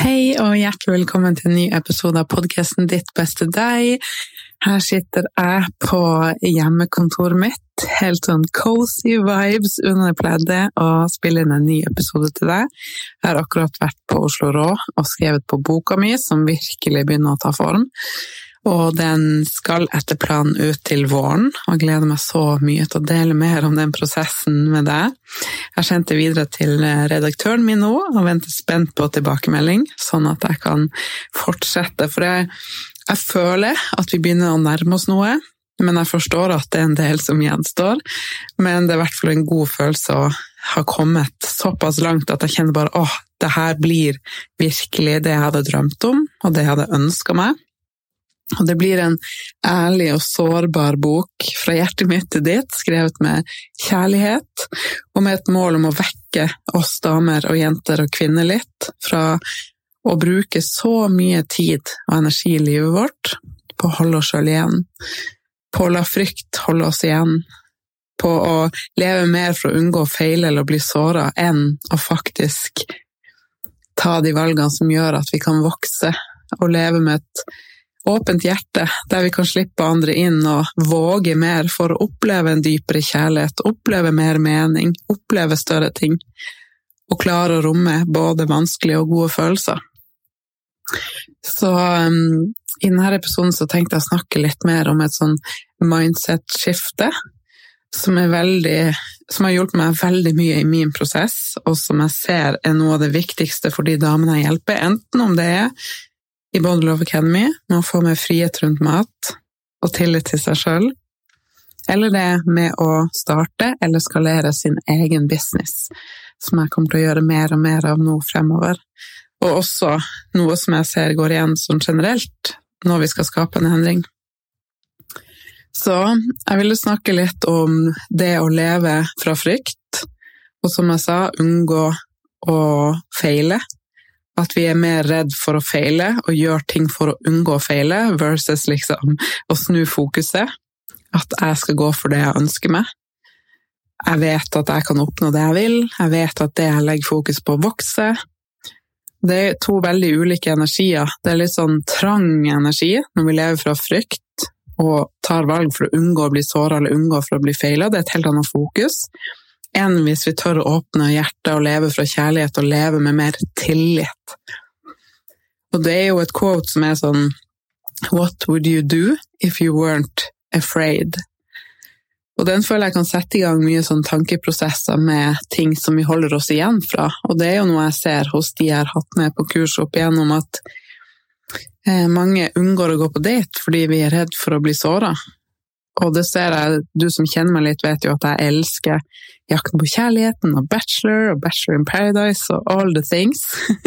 Hei og hjertelig velkommen til en ny episode av podcasten Ditt beste deg. Her sitter jeg på hjemmekontoret mitt, helt sånn cozy vibes under pleddet, og spiller inn en ny episode til deg. Jeg har akkurat vært på Oslo Rå og skrevet på boka mi, som virkelig begynner å ta form. Og den skal etter planen ut til våren, og jeg gleder meg så mye til å dele mer om den prosessen med deg. Jeg sendte videre til redaktøren min nå, og venter spent på tilbakemelding, sånn at jeg kan fortsette. For jeg føler at vi begynner å nærme oss noe, men jeg forstår at det er en del som gjenstår. Men det er i hvert fall en god følelse å ha kommet såpass langt at jeg kjenner bare, det her blir virkelig det jeg hadde drømt om, og det jeg hadde ønsket meg. Og det blir en ærlig og sårbar bok fra hjertet mitt til ditt, skrevet med kjærlighet, og med et mål om å vekke oss damer og jenter og kvinner litt, fra å bruke så mye tid og energi i livet vårt på å holde oss selv igjen, på å la frykt holde oss igjen, på å leve mer for å unngå å feile eller bli såret, enn å faktisk ta de valgene som gjør at vi kan vokse og leve med et åpent hjerte, der vi kan slippe andre inn og våge mer for å oppleve en dypere kjærlighet, oppleve mer mening, oppleve større ting, og klare å romme både vanskelige og gode følelser. Så i denne episoden så tenkte jeg å snakke litt mer om et sånn mindset-skifte, som har hjulpet meg veldig mye i min prosess, og som jeg ser er noe av det viktigste for de damene jeg hjelper, enten om det er i Body Love Academy, med å få mer frihet rundt mat og tillit til seg selv, eller det med å starte eller skalere sin egen business, som jeg kommer til å gjøre mer og mer av nå fremover. Og også noe som jeg ser går igjen sånn generelt når vi skal skape en endring. Så jeg ville snakke litt om det å leve fra frykt, og som jeg sa, unngå å feile. At vi er mer redd for å feile, og gjør ting for å unngå å feile, versus liksom å snu fokuset. At jeg skal gå for det jeg ønsker meg. Jeg vet at jeg kan oppnå det jeg vil. Jeg vet at det jeg legger fokus på vokser. Det er to veldig ulike energier. Det er litt sånn trang energi når vi lever fra frykt, og tar valg for å unngå å bli såret eller unngå for å bli feilet. Det er et helt annet fokus enn hvis vi tør å åpne hjertet og leve fra kjærlighet og leve med mer tillit. Og det er jo et quote som er sånn, «What would you do if you weren't afraid?» Og den føler jeg kan sette i gang mye sånn tankeprosesser med ting som vi holder oss igjen fra. Og det er jo noe jeg ser hos de jeg har hatt med på kurs opp igjennom, at mange unngår å gå på date fordi vi er redd for å bli såret. Og det ser jeg, du som kjenner meg litt vet jo at jeg elsker Jakten på kjærligheten og Bachelor in Paradise og all the things.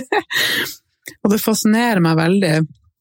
Og det fascinerer meg veldig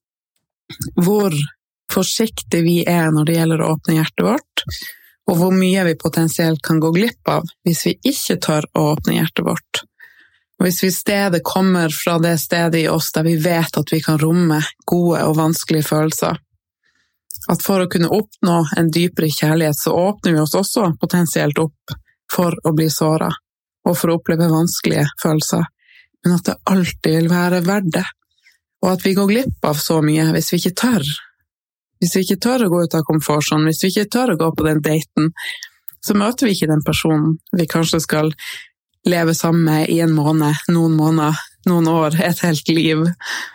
hvor forsiktig vi er når det gjelder å åpne hjertet vårt, og hvor mye vi potensielt kan gå glipp av hvis vi ikke tør å åpne hjertet vårt. Og hvis vi stedet kommer fra det stedet i oss der vi vet at vi kan romme gode og vanskelige følelser, at for å kunne oppnå en dypere kjærlighet, så åpner vi oss også potensielt opp for å bli såret, og for å oppleve vanskelige følelser, men at det alltid vil være verdt det, og at vi går glipp av så mye hvis vi ikke tør. Hvis vi ikke tør å gå ut av komfortsonen, hvis vi ikke tør å gå på den daten, så møter vi ikke den personen vi kanskje skal leve sammen med i en måned, noen år, et helt liv.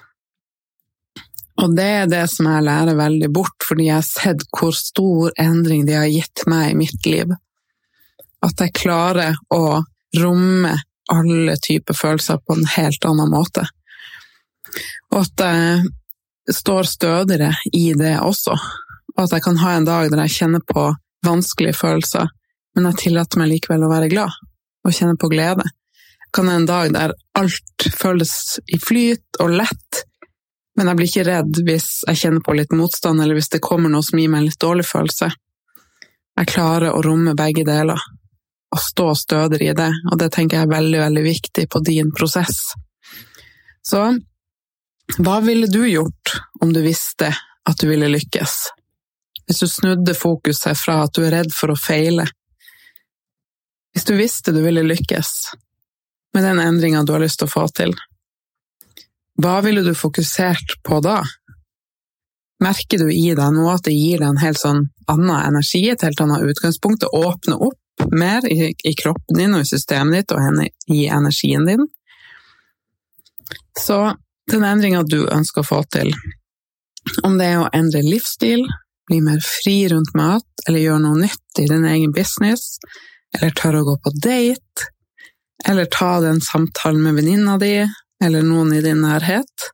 Og det er det som jeg lærer veldig bort, fordi jeg har sett hvor stor endring det har gitt meg i mitt liv. At jeg klarer å romme alle typer følelser på en helt annen måte. Og at jeg står stødigere i det også. Og at jeg kan ha en dag der jeg kjenner på vanskelige følelser, men jeg tillater meg likevel å være glad, og kjenne på glede. Jeg kan ha en dag der alt føles i flyt og lett, men jeg blir ikke redd hvis jeg kjenner på litt motstand, eller hvis det kommer noe som gir meg en litt dårlig følelse. Jeg klarer å romme begge deler, og stå stødigere i det, og det tenker jeg er veldig, veldig viktig på din prosess. Så, hva ville du gjort om du visste at du ville lykkes? Hvis du snudde fokuset fra at du er redd for å feile. Hvis du visste du ville lykkes med den endringen du har lyst til å få til. hva ville du fokusert på da? Merker du i deg nå at det gir deg en helt sånn annen energi, et helt annet utgangspunkt, å åpne opp mer i kroppen din og i systemet ditt og i energien din? Så den endringen du ønsker å få til, om det å endre livsstil, bli mer fri rundt mat, eller gjøre noe nytt i din egen business, eller tørre å gå på date, eller ta den samtalen med venninna di, eller noen i din nærhet.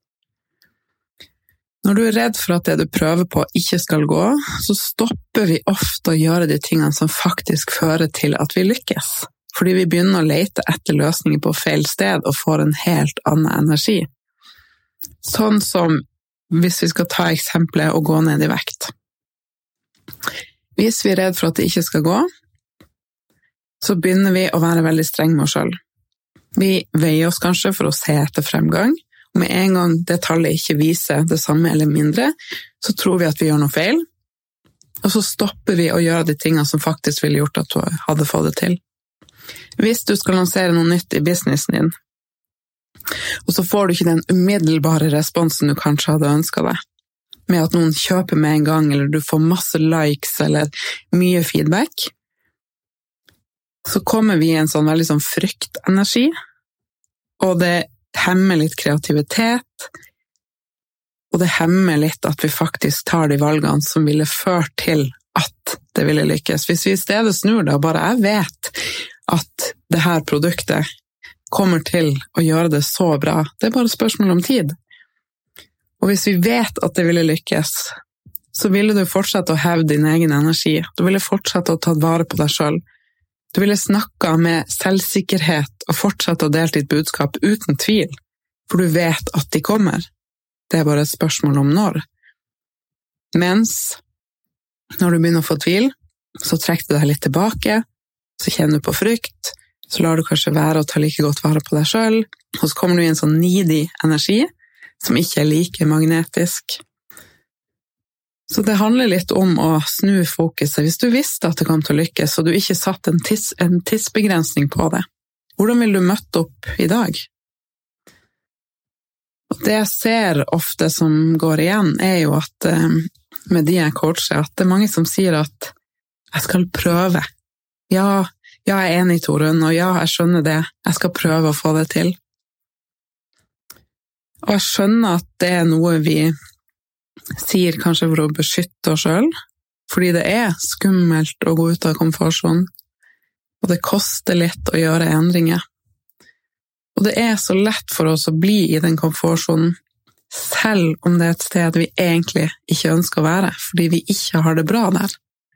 Når du redd for at det du prøver på ikke skal gå, så stopper vi ofte å gjøre de tingene som faktisk fører til at vi lykkes, fordi vi begynner å lete etter løsninger på feil sted og får en helt annen energi. Sånn som hvis vi skal ta eksempelet å gå ned i vekt. Hvis vi redd for at det ikke skal gå, så begynner vi å være veldig streng med oss selv. Vi veier oss kanskje for å se etter fremgang, og med en gang det tallet ikke viser det samme eller mindre, så tror vi at vi gjør noe feil, og så stopper vi å gjøre de tingene som faktisk ville gjort at du hadde fått det til. Hvis du skal lansere noe nytt i businessen din, og så får du ikke den umiddelbare responsen du kanskje hadde ønsket deg, med at noen kjøper med en gang, eller du får masse likes, eller mye feedback, så kommer vi i en sånn veldig sånn fryktenergi, og det hemmer litt kreativitet, og det hemmer litt at vi faktisk tar de valgene som ville ført til at det ville lykkes. Hvis vi i stedet snur det, og bare jeg vet at det her produktet kommer til å gjøre det så bra, det er bare spørsmål om tid. Og hvis vi vet at det ville lykkes, så ville du fortsette å heve din egen energi, du ville fortsette å ta vare på deg selv, du ville snakke med selvsikkerhet og fortsette å dele ditt budskap uten tvil, for du vet at de kommer. Det er bare et spørsmål om når. Mens, når du begynner å få tvil, så trekker du deg litt tilbake, så kjenner du på frykt, så lar du kanskje være å ta like godt vare på deg selv, og så kommer du i en sånn needy energi, som ikke er like magnetisk. Så det handler litt om å snu fokuset. Hvis du visste at det kom til å lykkes, og du ikke satt en tidsbegrensning på det, hvordan vil du møte opp i dag? Og det jeg ser ofte som går igjen, er jo at med de jeg coacher, at det er mange som sier at jeg skal prøve. Ja, jeg er enig, Torunn, og ja, jeg skjønner det. Jeg skal prøve å få det til. Og jeg skjønner at det er noe vi sier kanskje for å beskytte oss selv, fordi det er skummelt å gå ut av komfortsonen, og det koster litt å gjøre endringer. Og det er så lett for oss å bli i den komfortsonen, selv om det er et sted vi egentlig ikke ønsker å være, fordi vi ikke har det bra der.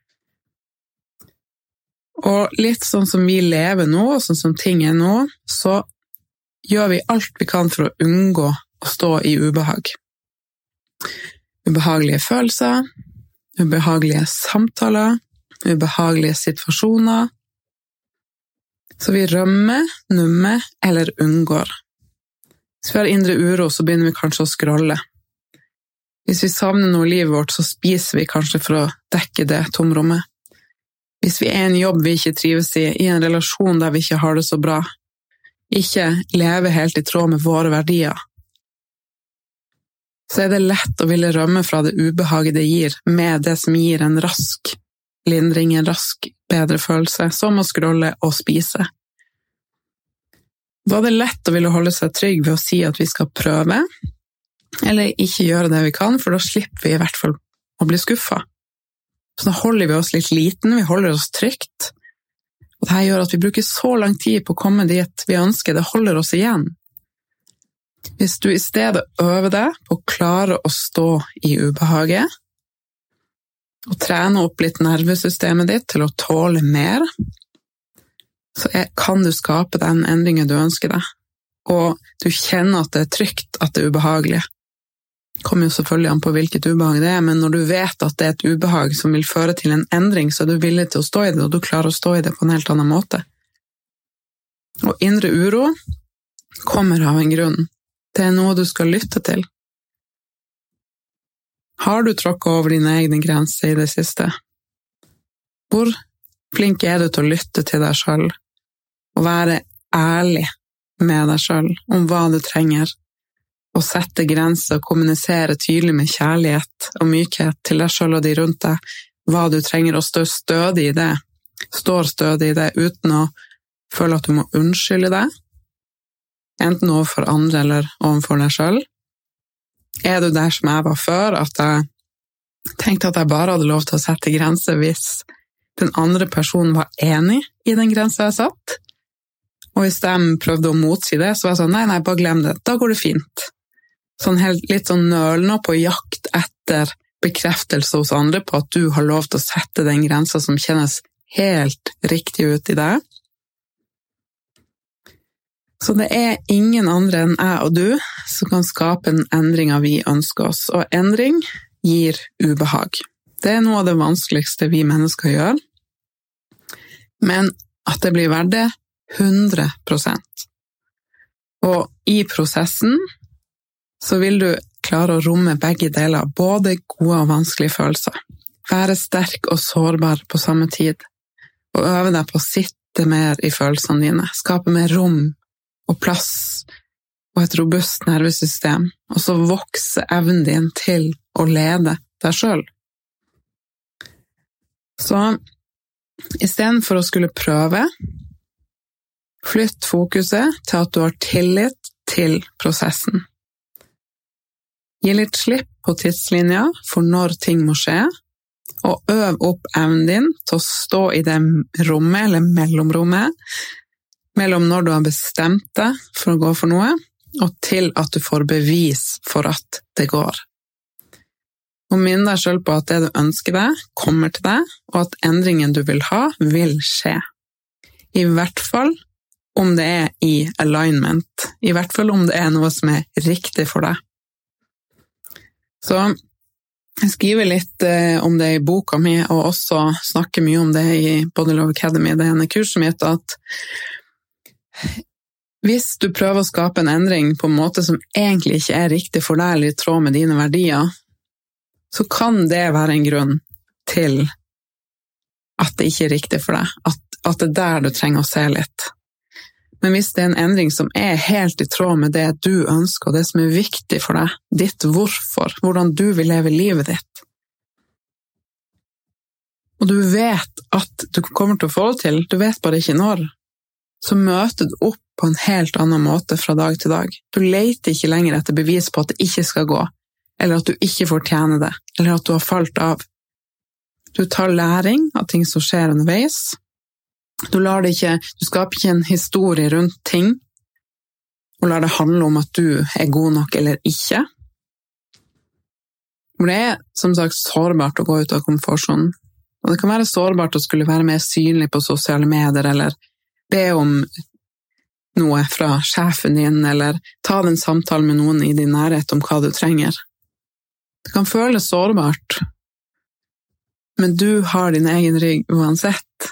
Og litt sånn som vi lever nå, og sånn som ting er nå, så gjør vi alt vi kan for å unngå å stå i ubehag. Ubehagelige følelser, ubehagelige samtaler, ubehagelige situasjoner. Så vi rømmer, nummer eller unngår. Hvis vi har indre uro, så begynner vi kanskje å scrolle. Hvis vi savner noe i livet vårt, så spiser vi kanskje for å dekke det tomrommet. Hvis vi er i en jobb vi ikke trives i en relasjon der vi ikke har det så bra, ikke lever helt i tråd med våre verdier, så er det lett å ville rømme fra det ubehaget det gir, med det som gir en rask lindring, en rask bedre følelse, som å scrolle og spise. Da er det lett å ville holde seg trygg ved å si at vi skal prøve, eller ikke gjøre det vi kan, for da slipper vi i hvert fall å bli skuffet. Så da holder vi oss litt liten, vi holder oss trygt, og dette gjør at vi bruker så lang tid på å komme dit vi ønsker, det holder oss igjen. Hvis du i stedet øver deg på å klare å stå i ubehaget, og trene opp litt nervesystemet ditt til å tåle mer, så kan du skape den endringen du ønsker deg. Og du kjenner at det er trygt, at det er ubehagelig. Det kommer jo selvfølgelig an på hvilket ubehag det er, men når du vet at det er et ubehag som vil føre til en endring, så er du villig til å stå i det, og du klarer å stå i det på en helt annen måte. Og indre uro kommer av en grunn. Det er noe du skal lytte til. Har du tråkket over dine egne grenser i det siste? Hvor flink er du til å lytte til deg selv, og være ærlig med deg selv om hva du trenger? å sette grenser og kommunisere tydelig med kjærlighet og mykhet til deg selv og de rundt deg, hva du trenger å stå stødig i det, står stødig i det uten å føle at du må unnskylde deg, enten overfor andre eller overfor deg selv. Er du der som jeg var før, at jeg tenkte at jeg bare hadde lov til å sette grenser hvis den andre personen var enig i den grensen jeg satt? Og hvis de prøvde å motsi det, så var jeg sånn, nei, bare glem det, da går det fint. Sånn litt sånn nølende på jakt etter bekreftelse hos andre på at du har lov til å sette den grensen som kjennes helt riktig ut i deg. Så det er ingen andre enn jeg og du som kan skape den endringen vi ønsker oss, og endring gir ubehag. Det er noe av det vanskeligste vi mennesker gjør, men at det blir verdt det 100%. Og i prosessen så vil du klare å romme begge deler, både gode og vanskelige følelser. Være sterk og sårbar på samme tid, og øve deg på å sitte mer i følelsene dine, skape mer rom og plass og et robust nervesystem, og så vokse evnen din til å lede deg selv. Så i stedet for å skulle prøve, flytt fokuset til at du har tillit til prosessen. Gi litt slipp på tidslinja for når ting må skje, og øv opp evnen din til å stå i det rommet eller mellomrommet, mellom når du har bestemt deg for å gå for noe, og til at du får bevis for at det går. Og minn deg selv på at det du ønsker deg, kommer til deg, og at endringen du vil ha, vil skje. I hvert fall om det er i alignment, i hvert fall om det er noe som er riktig for deg. Så jeg skriver litt om det i boka mi, og også snakker mye om det i Body Love Academy, det ene kurset mitt, at hvis du prøver å skape en endring på en måte som egentlig ikke er riktig for deg eller i tråd med dine verdier, så kan det være en grunn til at det ikke er riktig for deg, at det er der du trenger å se litt. Men hvis det er en endring som er helt i tråd med det du ønsker, og det som er viktig for deg, ditt hvorfor, hvordan du vil leve livet ditt, og du vet at du kommer til å få det til, du vet bare ikke når, så møter du opp på en helt annen måte fra dag til dag. Du leter ikke lenger etter bevis på at det ikke skal gå, eller at du ikke fortjener det, eller at du har falt av. Du tar læring av ting som skjer underveis. Du skaper ikke en historie rundt ting, og lar det handle om at du er god nok eller ikke. For det er, som sagt, sårbart å gå ut av komfortsonen. Og det kan være sårbart å skulle være mer synlig på sosiale medier, eller be om noe fra sjefen din, eller ta den samtalen med noen i din nærhet om hva du trenger. Det kan føles sårbart, men du har din egen rygg uansett.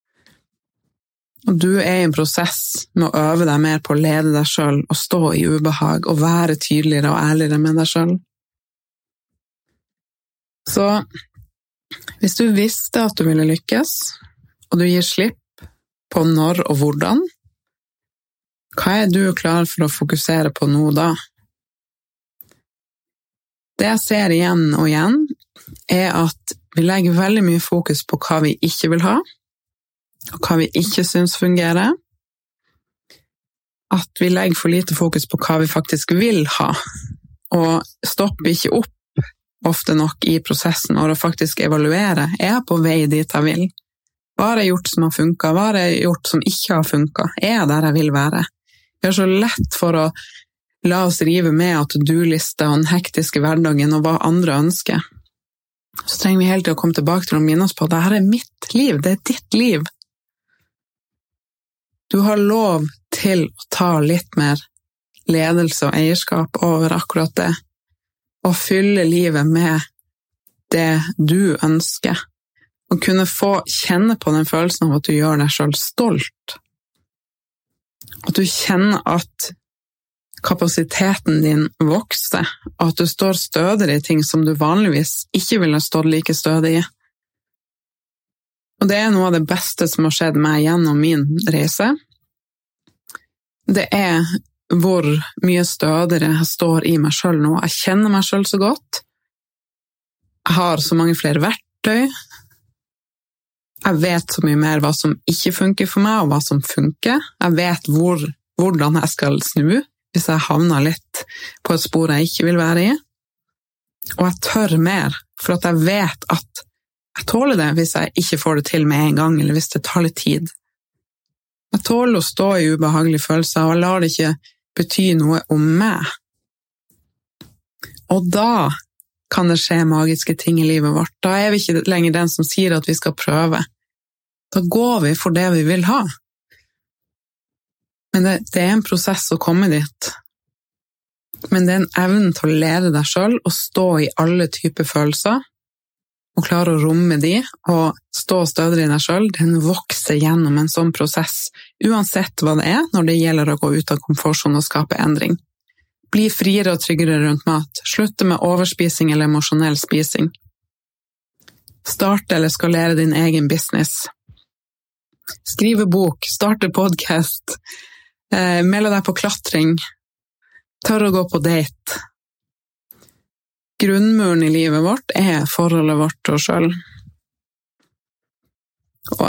Og du er i en prosess med å øve deg mer på å lede deg selv, og stå i ubehag, og være tydeligere og ærligere med deg selv. Så hvis du visste at du ville lykkes, og du gir slipp på når og hvordan, hva er du klar for å fokusere på nå da? Det jeg ser igjen og igjen, er at vi legger veldig mye fokus på hva vi ikke vil ha, og hva vi ikke synes fungerer. At vi legger for lite fokus på hva vi faktisk vil ha, og stopper ikke opp ofte nok i prosessen og faktisk evaluere. Er jeg på vei dit jeg vil? Hva har jeg gjort som har funket? Hva har jeg gjort som ikke har funket? Er jeg der jeg vil være? Vi har så lett for å la oss rive med at du-lister og den hektiske hverdagen og hva andre ønsker. Så trenger vi hele tiden å komme tilbake til å minne oss på at dette er mitt liv, det er ditt liv. Du har lov til å ta litt mer ledelse og eierskap over akkurat det, og fylle livet med det du ønsker. Og kunne få kjenne på den følelsen av at du gjør deg selv stolt. At du kjenner at kapasiteten din vokser, og at du står stødigere i ting som du vanligvis ikke ville stått like stødig i. Og det er noe av det beste som har skjedd meg gjennom min reise. Det er hvor mye stødigere jeg står i meg selv nå. Jeg kjenner meg selv så godt. Jeg har så mange flere verktøy. Jeg vet så mye mer hva som ikke funker for meg, og hva som funker. Jeg vet hvordan jeg skal snu, hvis jeg havner litt på et spor jeg ikke vil være i. Og jeg tør mer, for at jeg vet at jeg tåler det hvis jeg ikke får det til med en gang, eller hvis det tar litt tid. Jeg tåler å stå i ubehagelige følelser, og jeg lar det ikke bety noe om meg. Og da kan det skje magiske ting i livet vårt. Da er vi ikke lenger den som sier at vi skal prøve. Da går vi for det vi vil ha. Men det er en prosess å komme dit. Men det er en evne til å lære deg selv og stå i alle typer følelser, og klare å romme de, og stå stødig i deg selv, den vokser gjennom en sånn prosess, uansett hva det er når det gjelder å gå ut av komfortsonen og skape endring. Bli friere og tryggere rundt mat, slutte med overspising eller emosjonell spising. Starte eller skalere din egen business. Skrive bok, starte podcast, melde deg på klatring, tørre å gå på date. Grunnmuren i livet vårt er forholdet vårt til oss selv. Og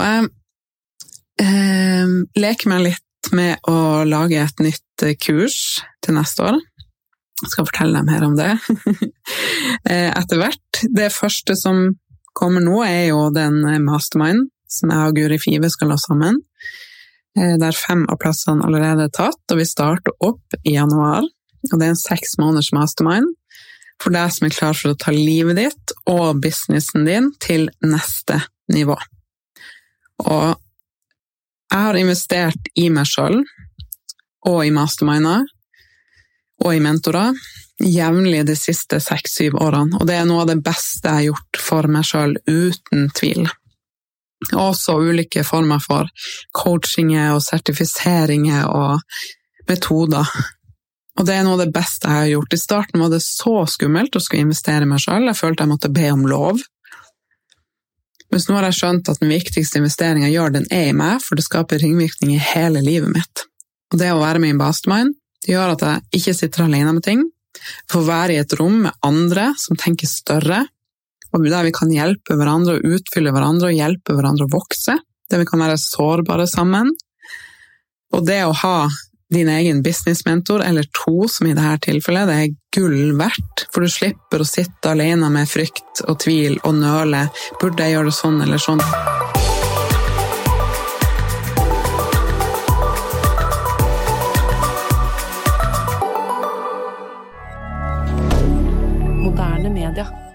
jeg leker meg litt med å lage et nytt kurs til neste år. Jeg skal fortelle deg mer om det etter hvert. Det første som kommer nå er jo den mastermind som jeg og Guri Five skal ha sammen. Der 5 av plassene allerede er tatt, og vi starter opp i januar. Og det er en 6 måneders mastermind for deg som er klar for å ta livet ditt og businessen din til neste nivå. Og jeg har investert i meg selv, og i masterminder, og i mentorer, jevnlig de siste 6-7 årene. Og det er noe av det beste jeg har gjort for meg selv, uten tvil. Også ulike former for coachinger og sertifiseringer og metoder. Og det er noe av det beste jeg har gjort. I starten var det så skummelt å skulle investere i meg selv. Jeg følte jeg måtte be om lov. Men nå har jeg skjønt at den viktigste investeringen jeg gjør, den er i meg, for det skaper ringvirkning i hele livet mitt. Og det å være med i en mastermind, det gjør at jeg ikke sitter alene med ting. Jeg får være i et rom med andre som tenker større, og der vi kan hjelpe hverandre og utfylle hverandre og hjelpe hverandre å vokse. Der vi kan være sårbare sammen. Og det å ha din egen businessmentor, eller 2 som i dette tilfellet, det er gull verdt, for du slipper å sitte alene med frykt og tvil og nøle. Burde jeg gjøre det sånn eller sånn? Moderne media.